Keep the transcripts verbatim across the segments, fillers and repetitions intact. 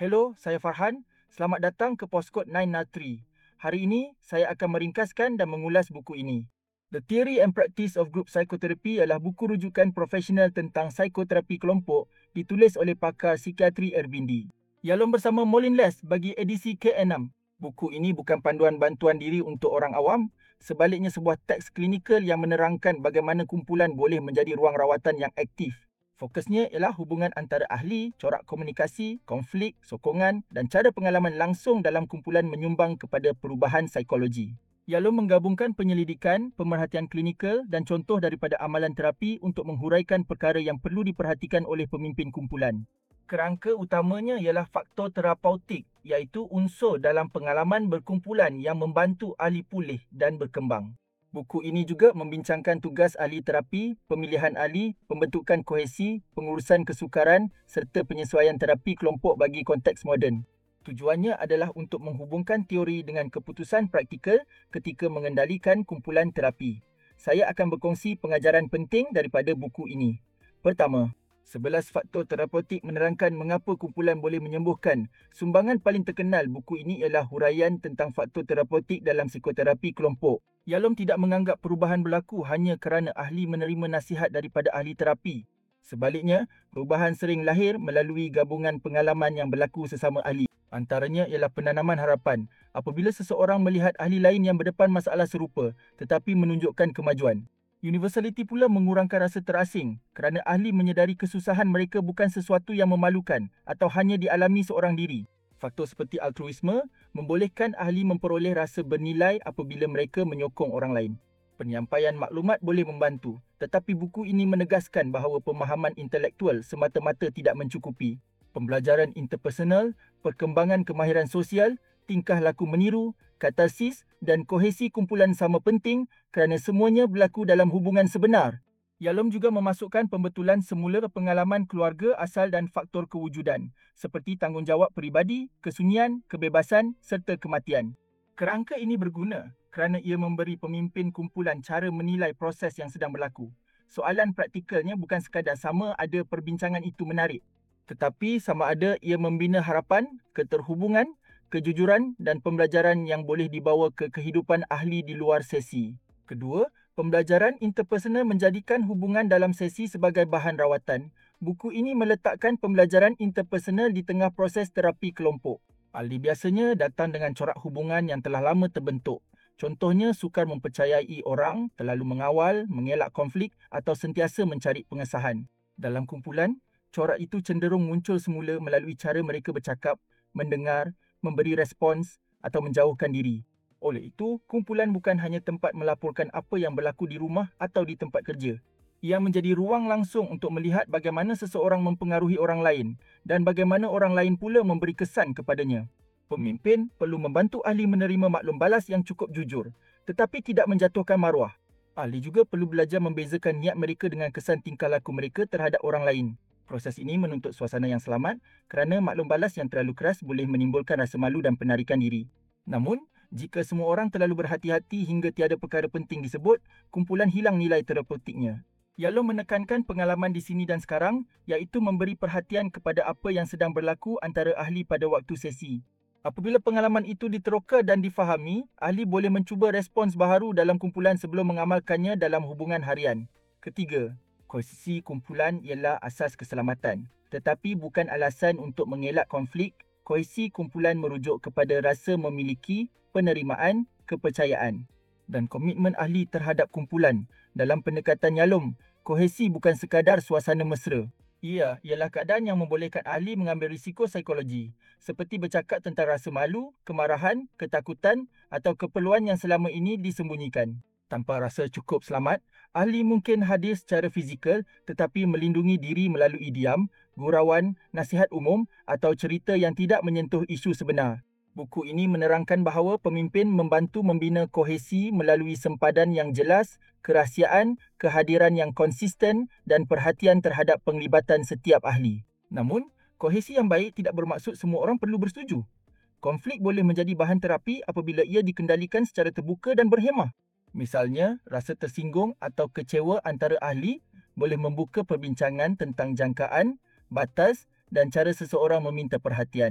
Hello, saya Farhan. Selamat datang ke Postkod sembilan nol tiga. Hari ini, saya akan meringkaskan dan mengulas buku ini. The Theory and Practice of Group Psychotherapy adalah buku rujukan profesional tentang psikoterapi kelompok ditulis oleh pakar psikiatri Airbnb. Yalom bersama Molin Les bagi edisi K enam. Buku ini bukan panduan bantuan diri untuk orang awam, sebaliknya sebuah teks klinikal yang menerangkan bagaimana kumpulan boleh menjadi ruang rawatan yang aktif. Fokusnya ialah hubungan antara ahli, corak komunikasi, konflik, sokongan dan cara pengalaman langsung dalam kumpulan menyumbang kepada perubahan psikologi. Yalom menggabungkan penyelidikan, pemerhatian klinikal dan contoh daripada amalan terapi untuk menghuraikan perkara yang perlu diperhatikan oleh pemimpin kumpulan. Kerangka utamanya ialah faktor terapeutik, iaitu unsur dalam pengalaman berkumpulan yang membantu ahli pulih dan berkembang. Buku ini juga membincangkan tugas ahli terapi, pemilihan ahli, pembentukan kohesi, pengurusan kesukaran serta penyesuaian terapi kelompok bagi konteks moden. Tujuannya adalah untuk menghubungkan teori dengan keputusan praktikal ketika mengendalikan kumpulan terapi. Saya akan berkongsi pengajaran penting daripada buku ini. Pertama, sebelas faktor terapeutik menerangkan mengapa kumpulan boleh menyembuhkan. Sumbangan paling terkenal buku ini ialah huraian tentang faktor terapeutik dalam psikoterapi kelompok. Yalom tidak menganggap perubahan berlaku hanya kerana ahli menerima nasihat daripada ahli terapi. Sebaliknya, perubahan sering lahir melalui gabungan pengalaman yang berlaku sesama ahli. Antaranya ialah penanaman harapan apabila seseorang melihat ahli lain yang berdepan masalah serupa tetapi menunjukkan kemajuan. Universality pula mengurangkan rasa terasing kerana ahli menyedari kesusahan mereka bukan sesuatu yang memalukan atau hanya dialami seorang diri. Faktor seperti altruisme membolehkan ahli memperoleh rasa bernilai apabila mereka menyokong orang lain. Penyampaian maklumat boleh membantu, tetapi buku ini menegaskan bahawa pemahaman intelektual semata-mata tidak mencukupi. Pembelajaran interpersonal, perkembangan kemahiran sosial, tingkah laku meniru, katarsis dan kohesi kumpulan sama penting kerana semuanya berlaku dalam hubungan sebenar. Yalom juga memasukkan pembetulan semula pengalaman keluarga asal dan faktor kewujudan, seperti tanggungjawab peribadi, kesunyian, kebebasan serta kematian. Kerangka ini berguna kerana ia memberi pemimpin kumpulan cara menilai proses yang sedang berlaku. Soalan praktikalnya bukan sekadar sama ada perbincangan itu menarik, tetapi sama ada ia membina harapan, keterhubungan, kejujuran dan pembelajaran yang boleh dibawa ke kehidupan ahli di luar sesi. Kedua, pembelajaran interpersonal menjadikan hubungan dalam sesi sebagai bahan rawatan. Buku ini meletakkan pembelajaran interpersonal di tengah proses terapi kelompok. Ahli biasanya datang dengan corak hubungan yang telah lama terbentuk. Contohnya sukar mempercayai orang, terlalu mengawal, mengelak konflik atau sentiasa mencari pengesahan. Dalam kumpulan, corak itu cenderung muncul semula melalui cara mereka bercakap, mendengar, memberi respons atau menjauhkan diri. Oleh itu, kumpulan bukan hanya tempat melaporkan apa yang berlaku di rumah atau di tempat kerja. Ia menjadi ruang langsung untuk melihat bagaimana seseorang mempengaruhi orang lain dan bagaimana orang lain pula memberi kesan kepadanya. Pemimpin perlu membantu ahli menerima maklum balas yang cukup jujur, tetapi tidak menjatuhkan maruah. Ahli juga perlu belajar membezakan niat mereka dengan kesan tingkah laku mereka terhadap orang lain. Proses ini menuntut suasana yang selamat kerana maklum balas yang terlalu keras boleh menimbulkan rasa malu dan penarikan diri. Namun, jika semua orang terlalu berhati-hati hingga tiada perkara penting disebut, kumpulan hilang nilai terapeutiknya. Yalom menekankan pengalaman di sini dan sekarang, iaitu memberi perhatian kepada apa yang sedang berlaku antara ahli pada waktu sesi. Apabila pengalaman itu diteroka dan difahami, ahli boleh mencuba respons baharu dalam kumpulan sebelum mengamalkannya dalam hubungan harian. Ketiga, kohesi kumpulan ialah asas keselamatan, tetapi bukan alasan untuk mengelak konflik. Kohesi kumpulan merujuk kepada rasa memiliki, penerimaan, kepercayaan dan komitmen ahli terhadap kumpulan. Dalam pendekatan Yalom, kohesi bukan sekadar suasana mesra. Ia ialah keadaan yang membolehkan ahli mengambil risiko psikologi, seperti bercakap tentang rasa malu, kemarahan, ketakutan atau keperluan yang selama ini disembunyikan. Tanpa rasa cukup selamat, ahli mungkin hadir secara fizikal tetapi melindungi diri melalui diam, gurauan, nasihat umum atau cerita yang tidak menyentuh isu sebenar. Buku ini menerangkan bahawa pemimpin membantu membina kohesi melalui sempadan yang jelas, kerahsiaan, kehadiran yang konsisten dan perhatian terhadap penglibatan setiap ahli. Namun, kohesi yang baik tidak bermaksud semua orang perlu bersetuju. Konflik boleh menjadi bahan terapi apabila ia dikendalikan secara terbuka dan berhemah. Misalnya, rasa tersinggung atau kecewa antara ahli boleh membuka perbincangan tentang jangkaan, batas dan cara seseorang meminta perhatian.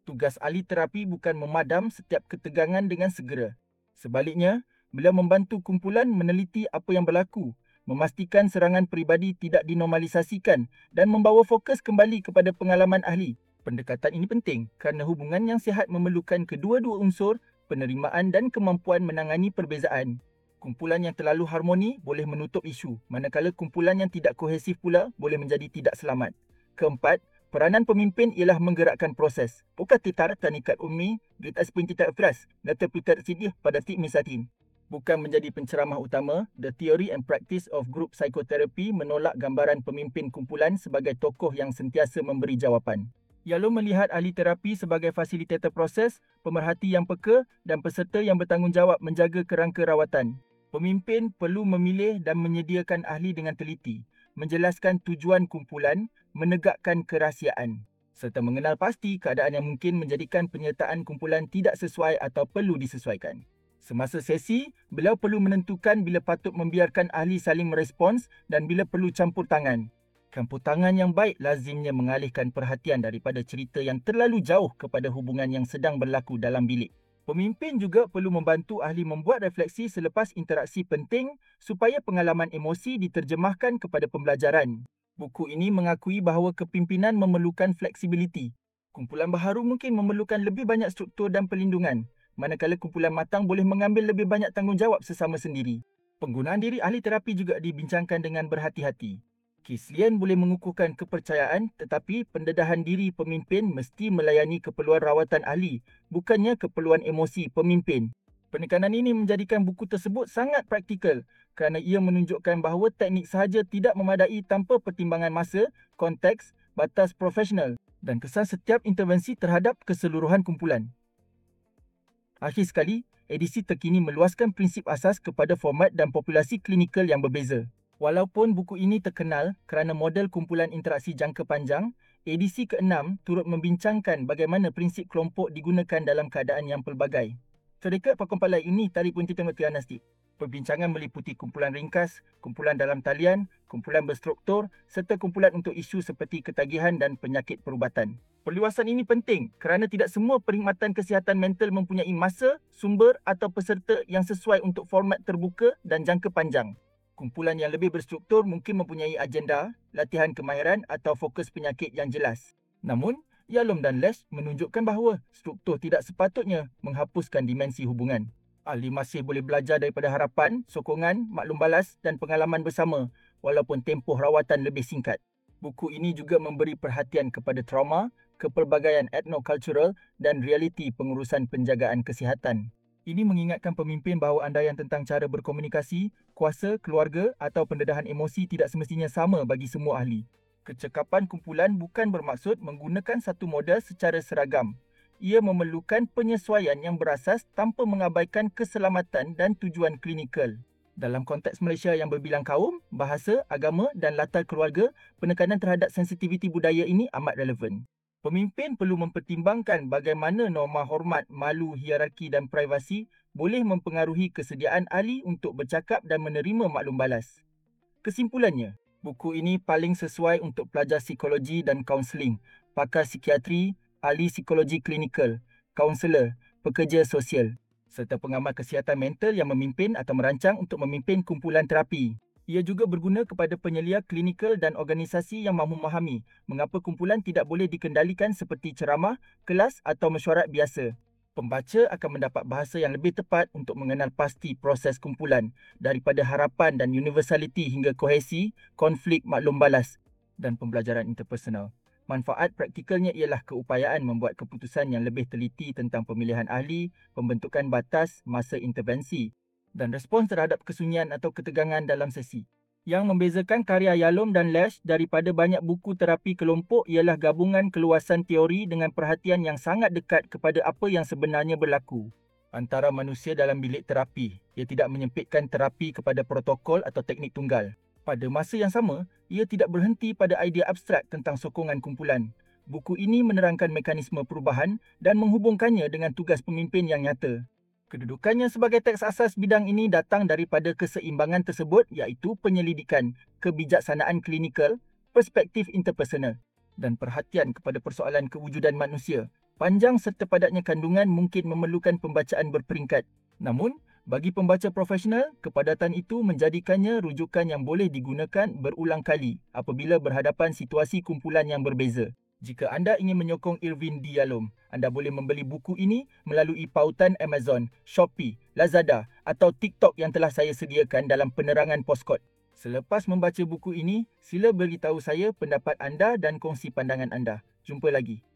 Tugas ahli terapi bukan memadam setiap ketegangan dengan segera. Sebaliknya, beliau membantu kumpulan meneliti apa yang berlaku, memastikan serangan peribadi tidak dinormalisasikan dan membawa fokus kembali kepada pengalaman ahli. Pendekatan ini penting kerana hubungan yang sihat memerlukan kedua-dua unsur, penerimaan dan kemampuan menangani perbezaan. Kumpulan yang terlalu harmoni boleh menutup isu, manakala kumpulan yang tidak kohesif pula boleh menjadi tidak selamat. Keempat, peranan pemimpin ialah menggerakkan proses. Bukan titar tanikat ummi, Great Point Titar Fras, data putar sidih pada tik misatin. Bukan menjadi penceramah utama, the theory and practice of group psychotherapy menolak gambaran pemimpin kumpulan sebagai tokoh yang sentiasa memberi jawapan. Yalom melihat ahli terapi sebagai fasilitator proses, pemerhati yang peka dan peserta yang bertanggungjawab menjaga kerangka rawatan. Pemimpin perlu memilih dan menyediakan ahli dengan teliti, menjelaskan tujuan kumpulan, menegakkan kerahsiaan, serta mengenal pasti keadaan yang mungkin menjadikan penyertaan kumpulan tidak sesuai atau perlu disesuaikan. Semasa sesi, beliau perlu menentukan bila patut membiarkan ahli saling merespons dan bila perlu campur tangan. Campur tangan yang baik lazimnya mengalihkan perhatian daripada cerita yang terlalu jauh kepada hubungan yang sedang berlaku dalam bilik. Pemimpin juga perlu membantu ahli membuat refleksi selepas interaksi penting supaya pengalaman emosi diterjemahkan kepada pembelajaran. Buku ini mengakui bahawa kepimpinan memerlukan fleksibiliti. Kumpulan baharu mungkin memerlukan lebih banyak struktur dan perlindungan, manakala kumpulan matang boleh mengambil lebih banyak tanggungjawab sesama sendiri. Penggunaan diri ahli terapi juga dibincangkan dengan berhati-hati. Kislian boleh mengukuhkan kepercayaan, tetapi pendedahan diri pemimpin mesti melayani keperluan rawatan ahli, bukannya keperluan emosi pemimpin. Penekanan ini menjadikan buku tersebut sangat praktikal kerana ia menunjukkan bahawa teknik sahaja tidak memadai tanpa pertimbangan masa, konteks, batas profesional dan kesan setiap intervensi terhadap keseluruhan kumpulan. Akhir sekali, edisi terkini meluaskan prinsip asas kepada format dan populasi klinikal yang berbeza. Walaupun buku ini terkenal kerana model kumpulan interaksi jangka panjang, edisi keenam turut membincangkan bagaimana prinsip kelompok digunakan dalam keadaan yang pelbagai. Terdekat pakumpalai ini tari pun kita mengerti anastik. Perbincangan meliputi kumpulan ringkas, kumpulan dalam talian, kumpulan berstruktur serta kumpulan untuk isu seperti ketagihan dan penyakit perubatan. Perluasan ini penting kerana tidak semua perkhidmatan kesihatan mental mempunyai masa, sumber atau peserta yang sesuai untuk format terbuka dan jangka panjang. Kumpulan yang lebih berstruktur mungkin mempunyai agenda, latihan kemahiran atau fokus penyakit yang jelas. Namun, Yalom dan Lesh menunjukkan bahawa struktur tidak sepatutnya menghapuskan dimensi hubungan. Ahli masih boleh belajar daripada harapan, sokongan, maklum balas dan pengalaman bersama walaupun tempoh rawatan lebih singkat. Buku ini juga memberi perhatian kepada trauma, kepelbagaian etnokultural dan realiti pengurusan penjagaan kesihatan. Ini mengingatkan pemimpin bahawa andaian tentang cara berkomunikasi, kuasa, keluarga atau pendedahan emosi tidak semestinya sama bagi semua ahli. Kecekapan kumpulan bukan bermaksud menggunakan satu model secara seragam. Ia memerlukan penyesuaian yang berasas tanpa mengabaikan keselamatan dan tujuan klinikal. Dalam konteks Malaysia yang berbilang kaum, bahasa, agama dan latar keluarga, penekanan terhadap sensitiviti budaya ini amat relevan. Pemimpin perlu mempertimbangkan bagaimana norma hormat, malu, hierarki dan privasi boleh mempengaruhi kesediaan ahli untuk bercakap dan menerima maklum balas. Kesimpulannya, buku ini paling sesuai untuk pelajar psikologi dan kaunseling, pakar psikiatri, ahli psikologi klinikal, kaunselor, pekerja sosial, serta pengamal kesihatan mental yang memimpin atau merancang untuk memimpin kumpulan terapi. Ia juga berguna kepada penyelia klinikal dan organisasi yang mahu memahami mengapa kumpulan tidak boleh dikendalikan seperti ceramah, kelas atau mesyuarat biasa. Pembaca akan mendapat bahasa yang lebih tepat untuk mengenal pasti proses kumpulan daripada harapan dan universaliti hingga kohesi, konflik maklum balas dan pembelajaran interpersonal. Manfaat praktikalnya ialah keupayaan membuat keputusan yang lebih teliti tentang pemilihan ahli, pembentukan batas, masa intervensi dan respons terhadap kesunyian atau ketegangan dalam sesi. Yang membezakan karya Yalom dan Lesh daripada banyak buku terapi kelompok ialah gabungan keluasan teori dengan perhatian yang sangat dekat kepada apa yang sebenarnya berlaku antara manusia dalam bilik terapi. Ia tidak menyempitkan terapi kepada protokol atau teknik tunggal. Pada masa yang sama, ia tidak berhenti pada idea abstrak tentang sokongan kumpulan. Buku ini menerangkan mekanisme perubahan dan menghubungkannya dengan tugas pemimpin yang nyata. Kedudukannya sebagai teks asas bidang ini datang daripada keseimbangan tersebut iaitu penyelidikan, kebijaksanaan klinikal, perspektif interpersonal dan perhatian kepada persoalan kewujudan manusia Panjang serta padatnya kandungan mungkin memerlukan pembacaan berperingkat. Namun, bagi pembaca profesional, kepadatan itu menjadikannya rujukan yang boleh digunakan berulang kali apabila berhadapan situasi kumpulan yang berbeza. Jika anda ingin menyokong Irvin D. Yalom, anda boleh membeli buku ini melalui pautan Amazon, Shopee, Lazada atau TikTok yang telah saya sediakan dalam penerangan Postkod. Selepas membaca buku ini, sila beritahu saya pendapat anda dan kongsi pandangan anda. Jumpa lagi.